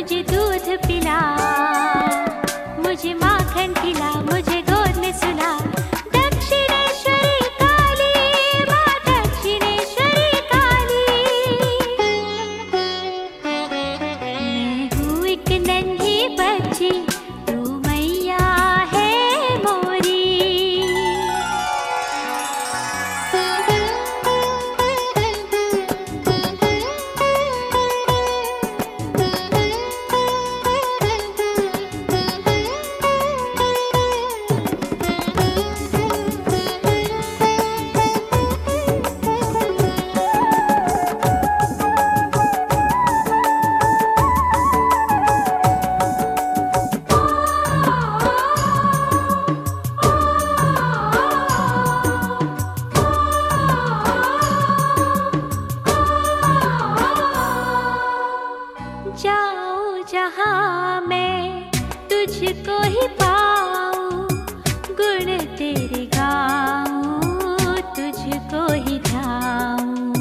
मुझे दूध पिला, मुझे माखन खिला, मुझे गोद में सुला। दक्षिणेश्वरी काली माँ, दक्षिणेश्वरी काली। मैं हूँ एक नन्ही बच्ची, तू मैया है मोरी। जाऊं जहां मैं तुझको ही पाऊं, गुण तेरे गाऊं, तुझको ही ध्याऊं।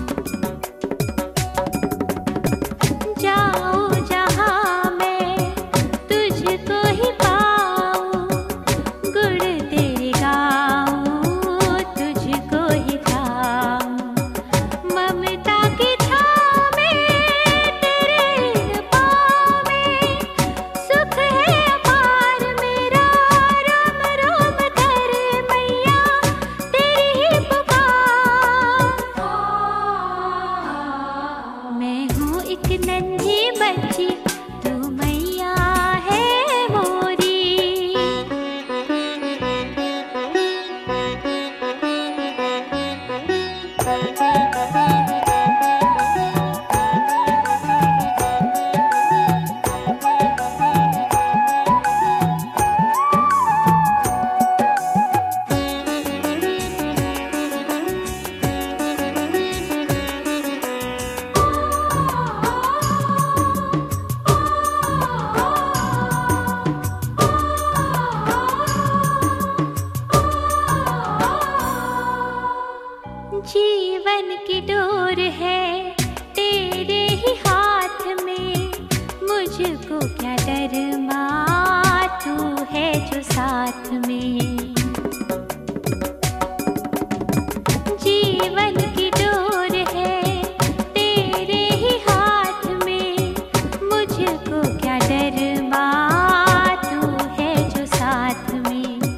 जाऊं जहां मैं तुझको ही पाऊं, गुण तेरे गाऊं, तुझको ही ध्याऊं। ममता की छाँव में एक नन्ही बच्ची, तू मैया है मोरी। जीवन की डोर है तेरे ही हाथ में, मुझको क्या डर माँ, तू है जो साथ में। जीवन की डोर है तेरे ही हाथ में, मुझको क्या डर माँ, तू है जो साथ में।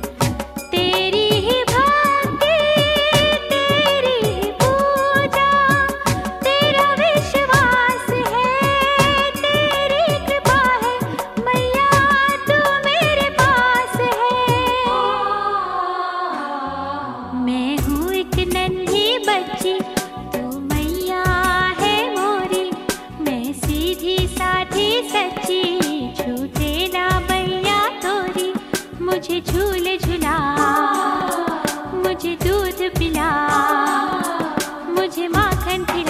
बच्ची, तू मैया है मोरी। मैं सीधी साधी सच्ची, छूटे ना मैया तोरी। मुझे झूले झुला, मुझे दूध पिला, मुझे माखन खिला।